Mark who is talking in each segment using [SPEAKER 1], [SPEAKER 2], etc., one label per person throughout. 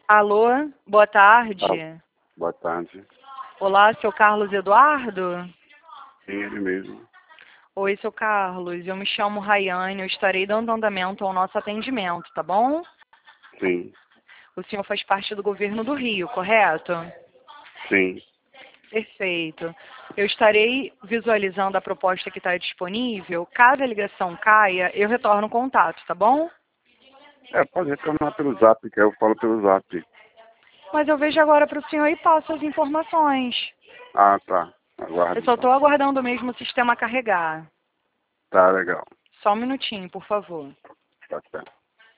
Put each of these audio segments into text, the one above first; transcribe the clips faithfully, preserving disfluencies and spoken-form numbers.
[SPEAKER 1] Alô, boa tarde.
[SPEAKER 2] Ah, boa tarde.
[SPEAKER 1] Olá, seu Carlos Eduardo?
[SPEAKER 2] Sim, ele mesmo.
[SPEAKER 1] Oi, seu Carlos. Eu me chamo Rayane. Eu estarei dando andamento ao nosso atendimento, tá bom?
[SPEAKER 2] Sim,
[SPEAKER 1] O senhor faz parte do governo do Rio, correto?
[SPEAKER 2] sim.
[SPEAKER 1] Perfeito. Eu estarei visualizando a proposta que está disponível. Caso a ligação caia, eu retorno o contato, tá bom?
[SPEAKER 2] É, pode retornar pelo zap, que eu falo pelo zap.
[SPEAKER 1] Mas eu vejo agora para o senhor e passo as informações.
[SPEAKER 2] Ah, tá.
[SPEAKER 1] Eu
[SPEAKER 2] Aguardo
[SPEAKER 1] só
[SPEAKER 2] então.
[SPEAKER 1] estou aguardando mesmo o sistema carregar.
[SPEAKER 2] Tá legal.
[SPEAKER 1] Só um minutinho, por favor.
[SPEAKER 2] Tá certo.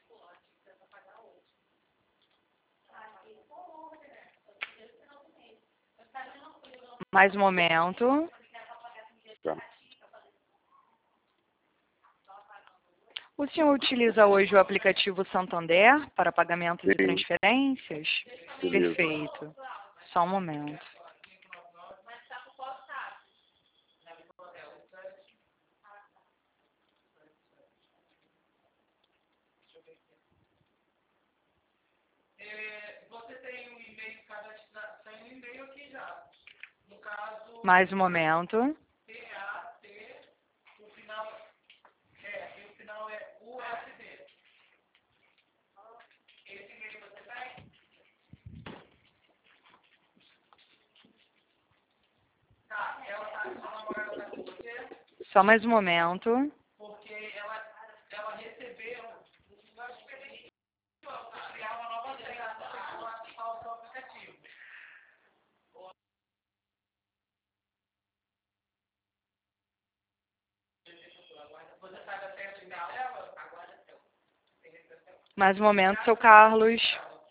[SPEAKER 1] Mais um momento.
[SPEAKER 2] Tá.
[SPEAKER 1] O senhor utiliza hoje o aplicativo Santander para pagamentos e
[SPEAKER 2] Sim,
[SPEAKER 1] transferências?
[SPEAKER 2] beleza.
[SPEAKER 1] Perfeito. Só um momento. Mais um momento. Só mais um momento. Mais um momento, seu Carlos.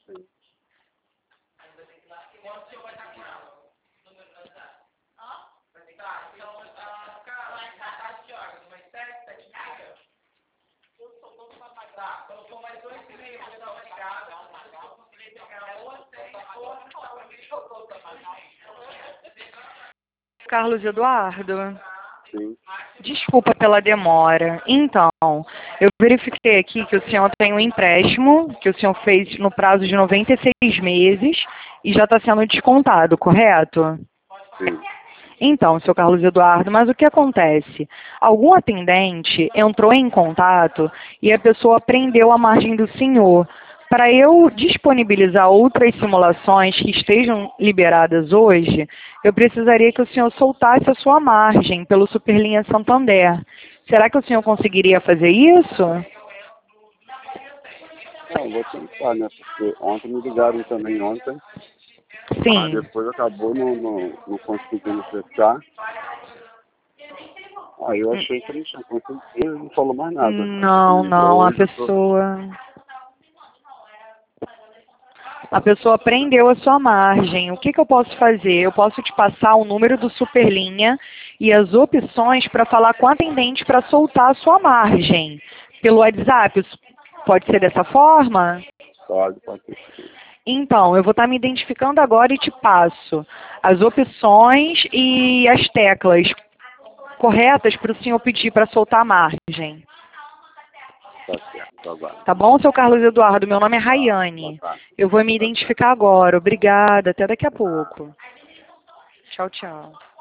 [SPEAKER 1] Carlos Eduardo,
[SPEAKER 2] Sim,
[SPEAKER 1] desculpa pela demora. Então, eu verifiquei aqui que o senhor tem um empréstimo que o senhor fez no prazo de noventa e seis meses e já está sendo descontado, correto?
[SPEAKER 2] sim.
[SPEAKER 1] Então, seu Carlos Eduardo, mas o que acontece? Algum atendente entrou em contato e a pessoa prendeu a margem do senhor. Para eu disponibilizar outras simulações que estejam liberadas hoje, eu precisaria que o senhor soltasse a sua margem pelo Superlinha Santander. Será que o senhor conseguiria fazer isso?
[SPEAKER 2] Não, vou tentar, né? Porque ontem me ligaram também ontem, mas
[SPEAKER 1] Sim.
[SPEAKER 2] depois acabou não, não, não conseguindo fechar. Aí eu achei que ele tinha conseguido e não falou mais nada. Acho que
[SPEAKER 1] Não,
[SPEAKER 2] me ligou
[SPEAKER 1] não, a
[SPEAKER 2] hoje, eu tô...
[SPEAKER 1] pessoa. A pessoa prendeu a sua margem. O que, que eu posso fazer? Eu posso te passar o número do Superlinha e as opções para falar com a atendente para soltar a sua margem. Pelo WhatsApp, pode ser dessa forma?
[SPEAKER 2] Pode, pode ser.
[SPEAKER 1] Então, eu vou estar me identificando agora e te passo as opções e as teclas corretas para o senhor pedir para soltar a margem.
[SPEAKER 2] Tá certo, aguardo.
[SPEAKER 1] Tá bom, seu Carlos Eduardo? Meu nome é
[SPEAKER 2] Tá, boa
[SPEAKER 1] Rayane.
[SPEAKER 2] tarde.
[SPEAKER 1] Eu vou me
[SPEAKER 2] Tá certo.
[SPEAKER 1] identificar agora. Obrigada. Até daqui a
[SPEAKER 2] Tá.
[SPEAKER 1] pouco. Tchau, tchau.